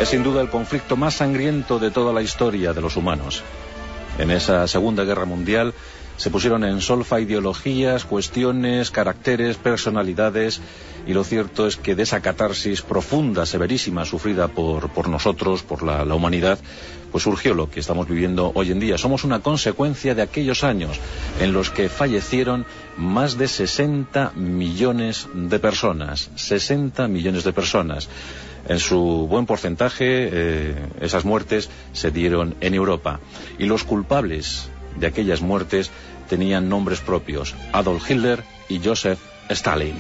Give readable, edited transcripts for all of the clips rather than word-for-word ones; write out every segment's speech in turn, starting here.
Es sin duda el conflicto más sangriento de toda la historia de los humanos. En esa Segunda Guerra Mundial se pusieron en solfa ideologías, cuestiones, caracteres, personalidades, y lo cierto es que de esa catarsis profunda, severísima, sufrida por nosotros, por la humanidad, pues surgió lo que estamos viviendo hoy en día. Somos una consecuencia de aquellos años en los que fallecieron más de 60 millones de personas. 60 millones de personas. En su buen porcentaje, esas muertes se dieron en Europa. Y los culpables de aquellas muertes tenían nombres propios: Adolf Hitler y Joseph Stalin.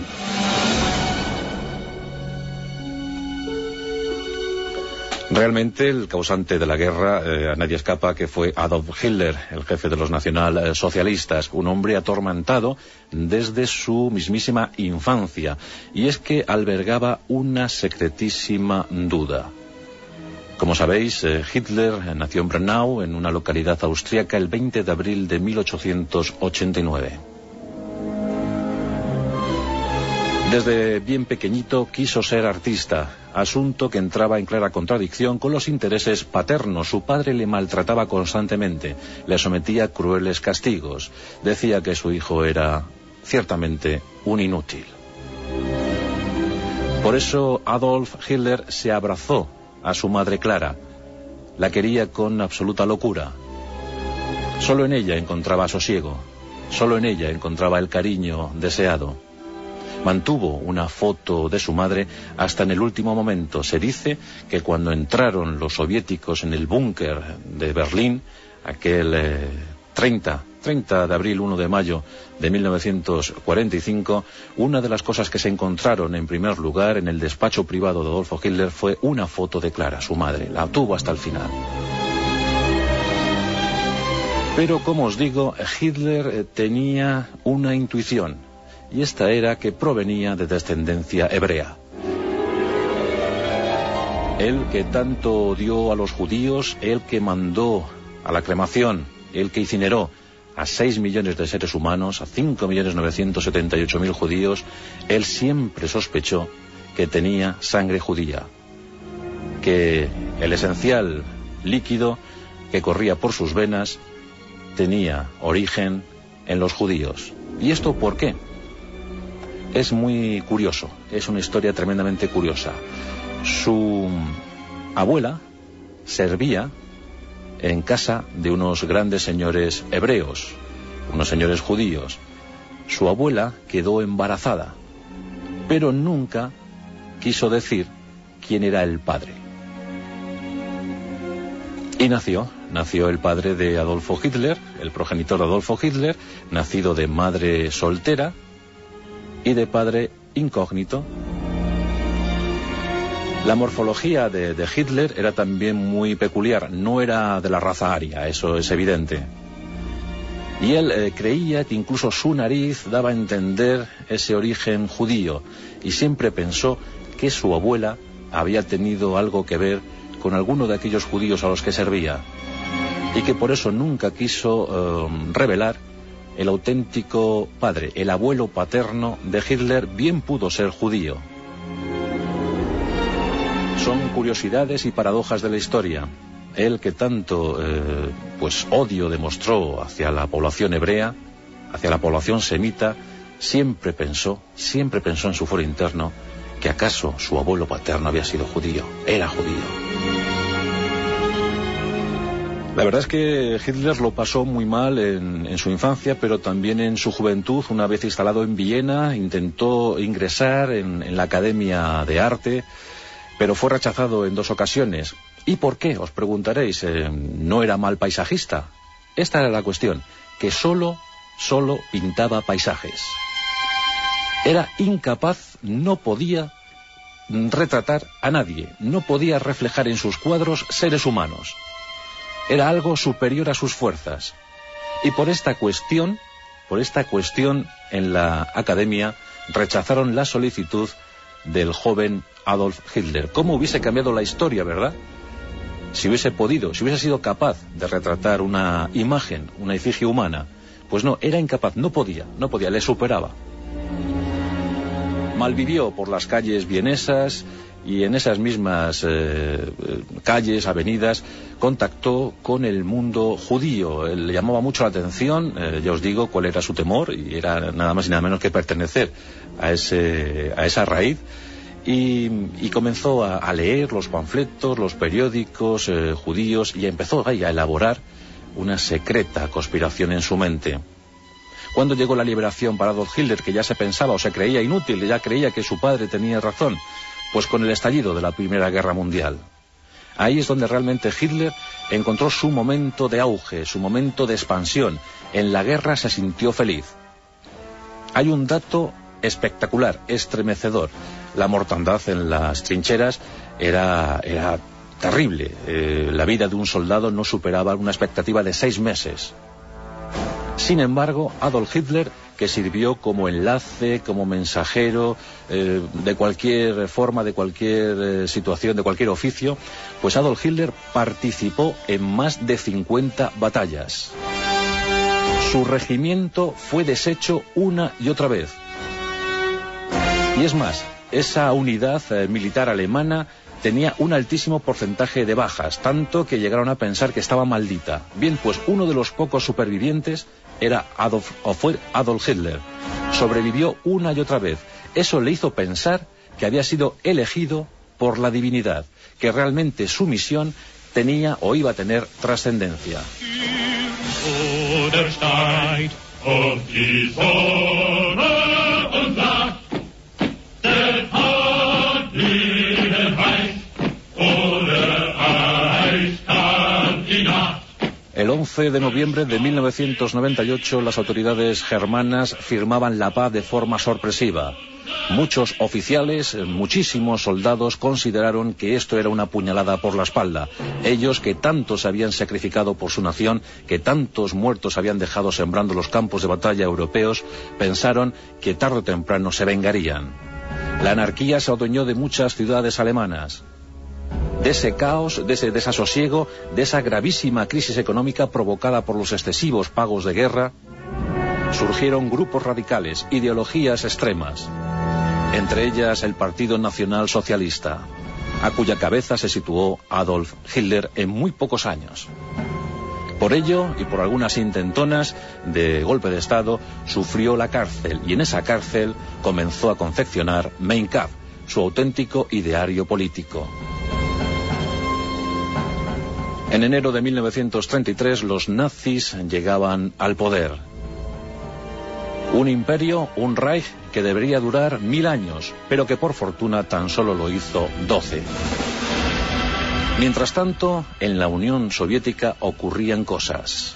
Realmente el causante de la guerra, a nadie escapa que fue Adolf Hitler, el jefe de los nacionalsocialistas, un hombre atormentado desde su mismísima infancia, y es que albergaba una secretísima duda. Como sabéis, Hitler nació en Brennau, en una localidad austríaca, el 20 de abril de 1889. Desde bien pequeñito quiso ser artista, asunto que entraba en clara contradicción con los intereses paternos. Su padre le maltrataba constantemente, le sometía a crueles castigos, decía que su hijo era ciertamente un inútil. Por eso Adolf Hitler se abrazó a su madre Clara, la quería con absoluta locura. Solo en ella encontraba sosiego, solo en ella encontraba el cariño deseado. Mantuvo una foto de su madre hasta en el último momento. Se dice que cuando entraron los soviéticos en el búnker de Berlín, aquel 30 de abril, 1 de mayo de 1945, una de las cosas que se encontraron en primer lugar en el despacho privado de Adolfo Hitler fue una foto de Clara, su madre. La tuvo hasta el final. Pero, como os digo, Hitler tenía una intuición, y esta era que provenía de descendencia hebrea. Él que tanto odió a los judíos, él que mandó a la cremación, él que incineró a 6 millones de seres humanos, a 5.978.000 judíos, él siempre sospechó que tenía sangre judía, que el esencial líquido que corría por sus venas tenía origen en los judíos. ¿Y esto por qué? Es muy curioso, es una historia tremendamente curiosa. Su abuela servía en casa de unos grandes señores hebreos, unos señores judíos. Su abuela quedó embarazada, pero nunca quiso decir quién era el padre. Y nació el padre de Adolfo Hitler, el progenitor de Adolfo Hitler, nacido de madre soltera y de padre incógnito. La morfología de Hitler era también muy peculiar, no era de la raza aria, eso es evidente. Y él creía que incluso su nariz daba a entender ese origen judío, y siempre pensó que su abuela había tenido algo que ver con alguno de aquellos judíos a los que servía, y que por eso nunca quiso revelar el auténtico padre. El abuelo paterno de Hitler bien pudo ser judío. Son curiosidades y paradojas de la historia. Él que tanto odio demostró hacia la población hebrea, hacia la población semita, siempre pensó en su foro interno que acaso su abuelo paterno había sido judío, era judío. La verdad es que Hitler lo pasó muy mal en su infancia, pero también en su juventud. Una vez instalado en Viena, intentó ingresar en la Academia de Arte, pero fue rechazado en 2 ocasiones. ¿Y por qué? Os preguntaréis. ¿No era mal paisajista? Esta era la cuestión, que solo pintaba paisajes. Era incapaz, no podía retratar a nadie, no podía reflejar en sus cuadros seres humanos. Era algo superior a sus fuerzas. Y por esta cuestión en la academia rechazaron la solicitud del joven Adolf Hitler. ¿Cómo hubiese cambiado la historia, verdad? Si hubiese sido capaz de retratar una imagen, una efigie humana. Pues no, era incapaz, no podía, le superaba. Malvivió por las calles vienesas y en esas mismas calles, avenidas, contactó con el mundo judío. Le llamaba mucho la atención, ya os digo cuál era su temor, y era nada más y nada menos que pertenecer a esa raíz. Y comenzó a leer los panfletos, los periódicos judíos, y empezó a elaborar una secreta conspiración en su mente. ¿Cuándo llegó la liberación para Adolf Hitler, que ya se pensaba o se creía inútil, ya creía que su padre tenía razón? Pues con el estallido de la Primera Guerra Mundial. Ahí es donde realmente Hitler encontró su momento de auge, su momento de expansión. En la guerra se sintió feliz. Hay un dato espectacular, estremecedor. La mortandad en las trincheras era terrible. La vida de un soldado no superaba una expectativa de 6 meses. Sin embargo, Adolf Hitler, que sirvió como enlace, como mensajero, de cualquier forma, de cualquier situación, de cualquier oficio, pues Adolf Hitler participó en más de 50 batallas. Su regimiento fue deshecho una y otra vez. Y es más, esa unidad militar alemana tenía un altísimo porcentaje de bajas, tanto que llegaron a pensar que estaba maldita. Bien, pues uno de los pocos supervivientes fue Adolf Hitler. Sobrevivió una y otra vez. Eso le hizo pensar que había sido elegido por la divinidad, que realmente su misión tenía o iba a tener trascendencia. El 11 de noviembre de 1998 las autoridades germanas firmaban la paz de forma sorpresiva. Muchos oficiales, muchísimos soldados consideraron que esto era una puñalada por la espalda. Ellos que tanto se habían sacrificado por su nación, que tantos muertos habían dejado sembrando los campos de batalla europeos, pensaron que tarde o temprano se vengarían. La anarquía se adueñó de muchas ciudades alemanas. De ese caos, de ese desasosiego, de esa gravísima crisis económica provocada por los excesivos pagos de guerra, surgieron grupos radicales, ideologías extremas, entre ellas el Partido Nacional Socialista, a cuya cabeza se situó Adolf Hitler en muy pocos años. Por ello, y por algunas intentonas de golpe de Estado, sufrió la cárcel, y en esa cárcel comenzó a confeccionar Mein Kampf, su auténtico ideario político. En enero de 1933 los nazis llegaban al poder. Un imperio, un Reich, que debería durar 1000 años, pero que por fortuna tan solo lo hizo 12. Mientras tanto, en la Unión Soviética ocurrían cosas.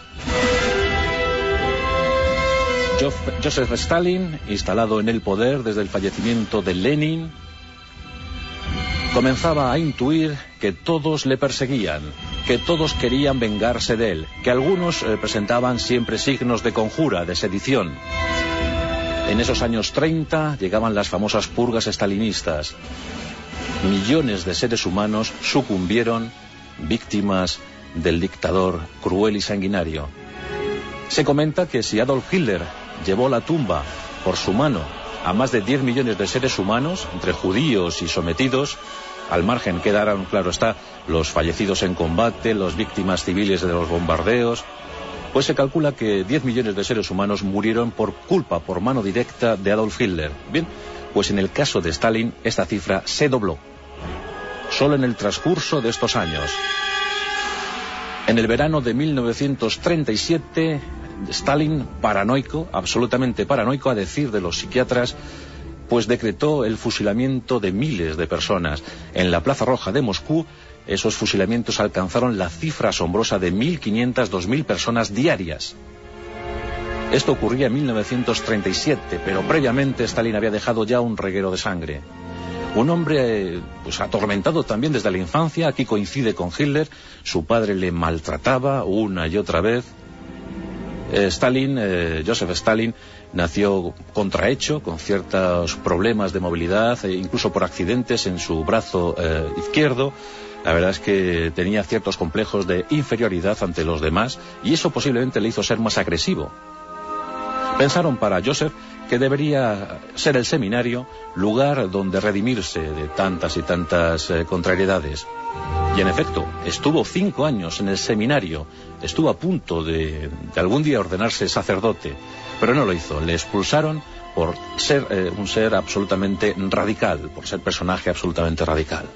Joseph Stalin, instalado en el poder desde el fallecimiento de Lenin, comenzaba a intuir que todos le perseguían, que todos querían vengarse de él, que algunos presentaban siempre signos de conjura, de sedición. En esos años 30 llegaban las famosas purgas estalinistas. Millones de seres humanos sucumbieron víctimas del dictador cruel y sanguinario. Se comenta que si Adolf Hitler llevó la tumba por su mano a más de 10 millones de seres humanos, entre judíos y sometidos, al margen quedaron, claro está, los fallecidos en combate, las víctimas civiles de los bombardeos, pues se calcula que 10 millones de seres humanos murieron por mano directa de Adolf Hitler. Bien, pues en el caso de Stalin esta cifra se dobló, solo en el transcurso de estos años. En el verano de 1937, Stalin, paranoico, absolutamente paranoico, a decir de los psiquiatras, pues decretó el fusilamiento de miles de personas. En la Plaza Roja de Moscú, esos fusilamientos alcanzaron la cifra asombrosa de 1.500, 2.000 personas diarias. Esto ocurría en 1937, pero previamente Stalin había dejado ya un reguero de sangre. Un hombre pues atormentado también desde la infancia, aquí coincide con Hitler, su padre le maltrataba una y otra vez. Joseph Stalin, nació contrahecho, con ciertos problemas de movilidad, incluso por accidentes en su brazo izquierdo. La verdad es que tenía ciertos complejos de inferioridad ante los demás, y eso posiblemente le hizo ser más agresivo. Pensaron para Joseph que debería ser el seminario, lugar donde redimirse de tantas y tantas contrariedades. Y en efecto, estuvo 5 años en el seminario, estuvo a punto de algún día ordenarse sacerdote, pero no lo hizo. Le expulsaron por ser un ser absolutamente radical, por ser personaje absolutamente radical.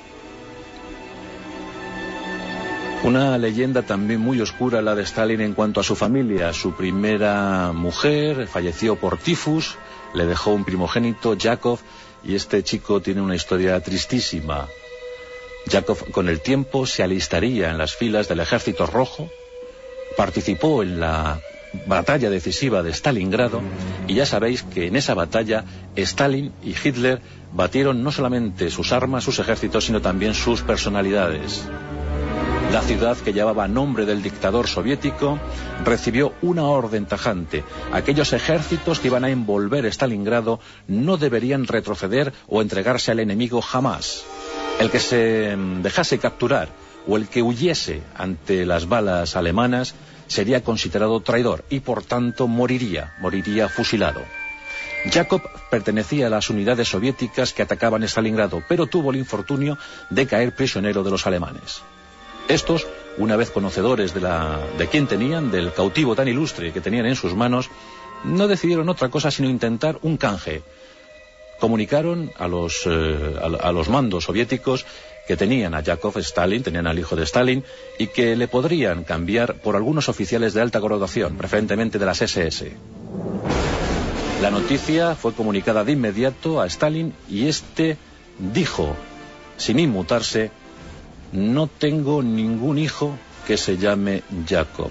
Una leyenda también muy oscura la de Stalin en cuanto a su familia. Su primera mujer falleció por tifus, le dejó un primogénito, Yakov, y este chico tiene una historia tristísima. Yakov con el tiempo se alistaría en las filas del Ejército Rojo, participó en la batalla decisiva de Stalingrado, y ya sabéis que en esa batalla Stalin y Hitler batieron no solamente sus armas, sus ejércitos, sino también sus personalidades. La ciudad, que llevaba nombre del dictador soviético, recibió una orden tajante. Aquellos ejércitos que iban a envolver Stalingrado no deberían retroceder o entregarse al enemigo jamás. El que se dejase capturar o el que huyese ante las balas alemanas sería considerado traidor y por tanto moriría fusilado. Yakov pertenecía a las unidades soviéticas que atacaban Stalingrado, pero tuvo el infortunio de caer prisionero de los alemanes. Estos, una vez conocedores de quién tenían, del cautivo tan ilustre que tenían en sus manos, no decidieron otra cosa sino intentar un canje. Comunicaron a los mandos soviéticos que tenían a Yakov Stalin, tenían al hijo de Stalin, y que le podrían cambiar por algunos oficiales de alta graduación, preferentemente de las SS. La noticia fue comunicada de inmediato a Stalin y este dijo, sin inmutarse: no tengo ningún hijo que se llame Yakov.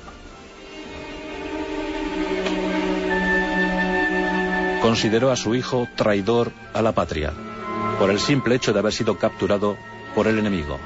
Consideró a su hijo traidor a la patria, por el simple hecho de haber sido capturado por el enemigo.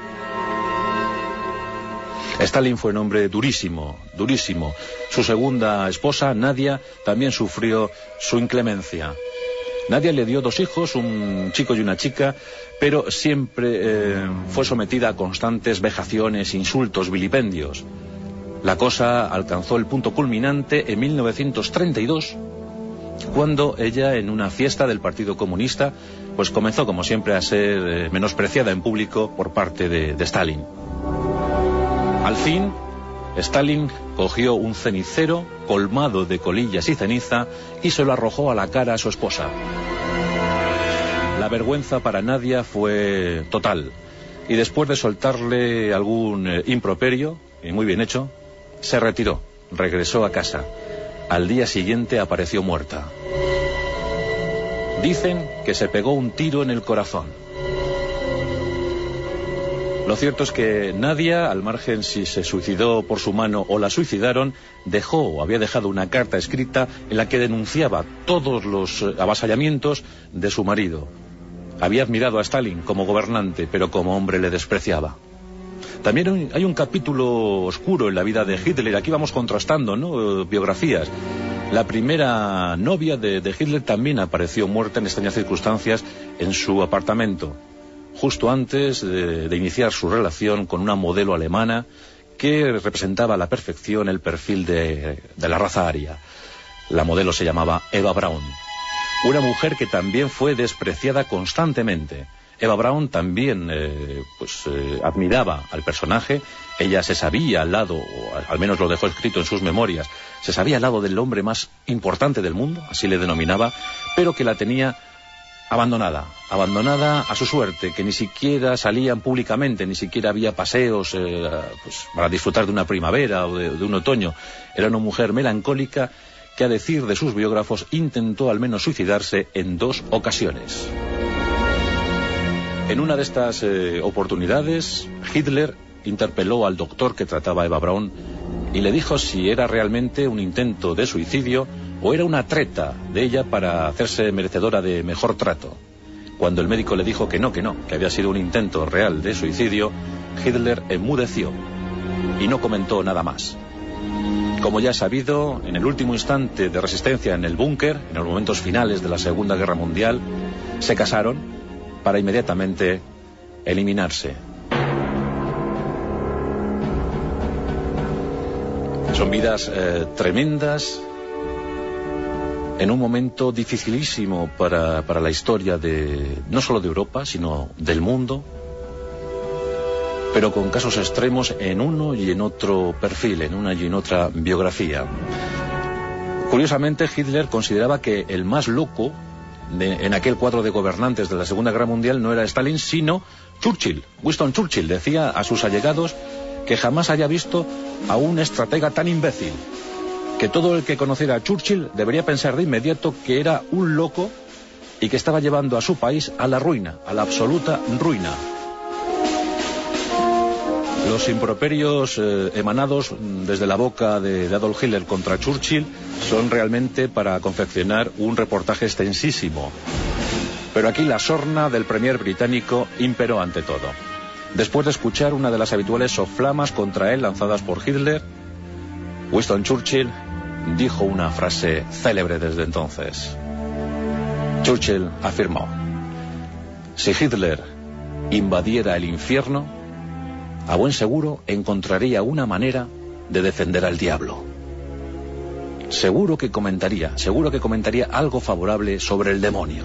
Stalin fue un hombre durísimo, durísimo. Su segunda esposa, Nadia, también sufrió su inclemencia. Nadia le dio 2 hijos, un chico y una chica, pero siempre fue sometida a constantes vejaciones, insultos, vilipendios. La cosa alcanzó el punto culminante en 1932, cuando ella, en una fiesta del Partido Comunista, pues comenzó, como siempre, a ser menospreciada en público por parte de Stalin. Al fin, Stalin cogió un cenicero colmado de colillas y ceniza y se lo arrojó a la cara a su esposa. La vergüenza para Nadia fue total, y después de soltarle algún improperio, y muy bien hecho, se retiró, regresó a casa. Al día siguiente apareció muerta. Dicen que se pegó un tiro en el corazón. Lo cierto es que Nadia, al margen si se suicidó por su mano o la suicidaron, había dejado una carta escrita en la que denunciaba todos los avasallamientos de su marido. Había admirado a Stalin como gobernante, pero como hombre le despreciaba. También hay un capítulo oscuro en la vida de Hitler. Aquí vamos contrastando, ¿no?, biografías. La primera novia de Hitler también apareció muerta en extrañas circunstancias en su apartamento, justo antes de iniciar su relación con una modelo alemana que representaba a la perfección el perfil de la raza aria. La modelo se llamaba Eva Braun, una mujer que también fue despreciada constantemente. Eva Braun también admiraba al personaje. Ella se sabía al lado, o al menos lo dejó escrito en sus memorias, se sabía al lado del hombre más importante del mundo, así le denominaba, pero que la tenía abandonada a su suerte, que ni siquiera salían públicamente, ni siquiera había paseos para disfrutar de una primavera o de un otoño. Era una mujer melancólica que, a decir de sus biógrafos, intentó al menos suicidarse en 2 ocasiones. En una de estas oportunidades, Hitler interpeló al doctor que trataba a Eva Braun y le dijo si era realmente un intento de suicidio o era una treta de ella para hacerse merecedora de mejor trato. Cuando el médico le dijo que no, que había sido un intento real de suicidio, Hitler enmudeció y no comentó nada más. Como ya es sabido, en el último instante de resistencia en el búnker, en los momentos finales de la Segunda Guerra Mundial, se casaron para inmediatamente eliminarse. Son vidas tremendas, en un momento dificilísimo para la historia no solo de Europa, sino del mundo, pero con casos extremos en uno y en otro perfil, en una y en otra biografía. Curiosamente, Hitler consideraba que el más loco en aquel cuadro de gobernantes de la Segunda Guerra Mundial no era Stalin, sino Churchill. Winston Churchill decía a sus allegados que jamás haya visto a un estratega tan imbécil, que todo el que conociera a Churchill debería pensar de inmediato que era un loco y que estaba llevando a su país a la ruina, a la absoluta ruina. Los improperios emanados desde la boca de Adolf Hitler contra Churchill son realmente para confeccionar un reportaje extensísimo. Pero aquí la sorna del premier británico imperó ante todo. Después de escuchar una de las habituales soflamas contra él lanzadas por Hitler, Winston Churchill dijo una frase célebre desde entonces. Churchill afirmó: si Hitler invadiera el infierno, a buen seguro encontraría una manera de defender al diablo. Seguro que comentaría algo favorable sobre el demonio.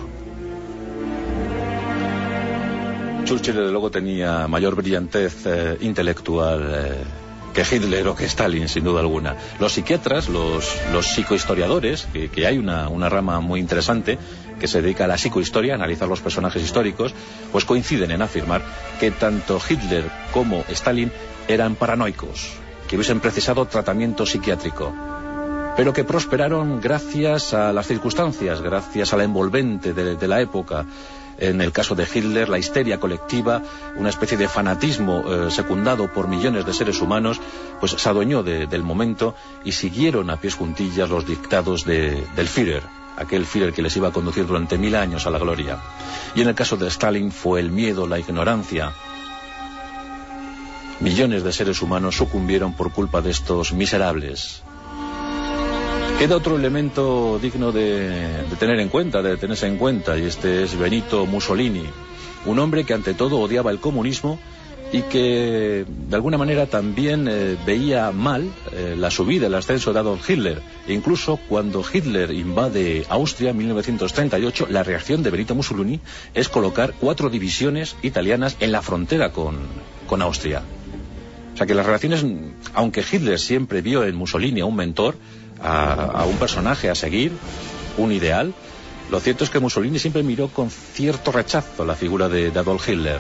Churchill, desde luego, tenía mayor brillantez intelectual que Hitler o que Stalin, sin duda alguna. Los psiquiatras, los psicohistoriadores, que hay una rama muy interesante que se dedica a la psicohistoria, a analizar los personajes históricos, pues coinciden en afirmar que tanto Hitler como Stalin eran paranoicos, que hubiesen precisado tratamiento psiquiátrico, pero que prosperaron gracias a las circunstancias, gracias a la envolvente de la época. En el caso de Hitler, la histeria colectiva, una especie de fanatismo secundado por millones de seres humanos, pues se adueñó del momento y siguieron a pies juntillas los dictados del Führer, aquel Führer que les iba a conducir durante 1000 años a la gloria. Y en el caso de Stalin fue el miedo, la ignorancia. Millones de seres humanos sucumbieron por culpa de estos miserables. Queda otro elemento digno de tener en cuenta, de tenerse en cuenta, y este es Benito Mussolini, un hombre que ante todo odiaba el comunismo y que de alguna manera también veía mal la subida, el ascenso de Adolf Hitler. E incluso cuando Hitler invade Austria en 1938, la reacción de Benito Mussolini es colocar 4 divisiones italianas en la frontera con Austria. O sea que las relaciones, aunque Hitler siempre vio en Mussolini a un mentor, a un personaje a seguir, un ideal, lo cierto es que Mussolini siempre miró con cierto rechazo la figura de Adolf Hitler.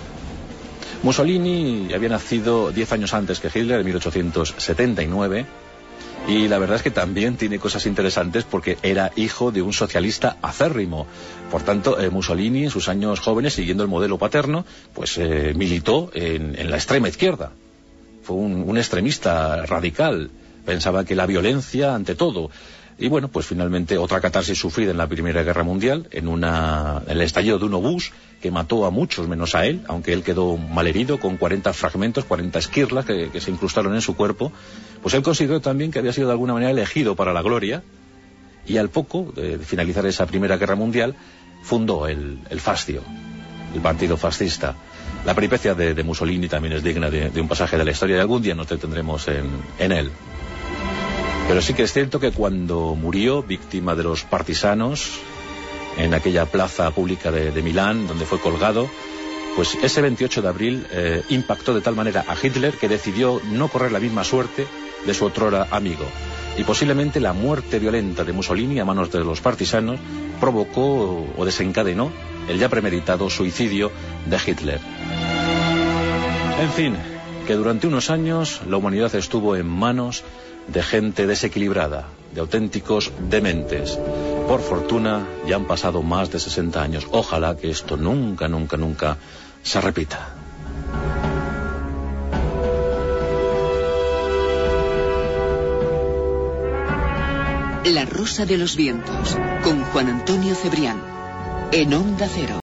Mussolini había nacido 10 años antes que Hitler, en 1879, y la verdad es que también tiene cosas interesantes porque era hijo de un socialista acérrimo. Por tanto, Mussolini en sus años jóvenes, siguiendo el modelo paterno, pues militó en la extrema izquierda. Fue un extremista radical. Pensaba que la violencia ante todo. Y bueno, pues finalmente otra catarsis sufrida en la Primera Guerra Mundial, en el estallido de un obús que mató a muchos menos a él, aunque él quedó malherido con 40 fragmentos, 40 esquirlas que se incrustaron en su cuerpo. Pues él consideró también que había sido de alguna manera elegido para la gloria, y al poco de finalizar esa Primera Guerra Mundial fundó el Fascio, el partido fascista. La peripecia de Mussolini también es digna de un pasaje de la historia, y algún día nos detendremos en él. Pero sí que es cierto que cuando murió, víctima de los partisanos, en aquella plaza pública de Milán, donde fue colgado, pues ese 28 de abril impactó de tal manera a Hitler que decidió no correr la misma suerte de su otrora amigo. Y posiblemente la muerte violenta de Mussolini a manos de los partisanos provocó o desencadenó el ya premeditado suicidio de Hitler. En fin, que durante unos años la humanidad estuvo en manos de gente desequilibrada, de auténticos dementes. Por fortuna, ya han pasado más de 60 años. Ojalá que esto nunca, nunca, nunca se repita. La Rosa de los Vientos, con Juan Antonio Cebrián, en Onda Cero.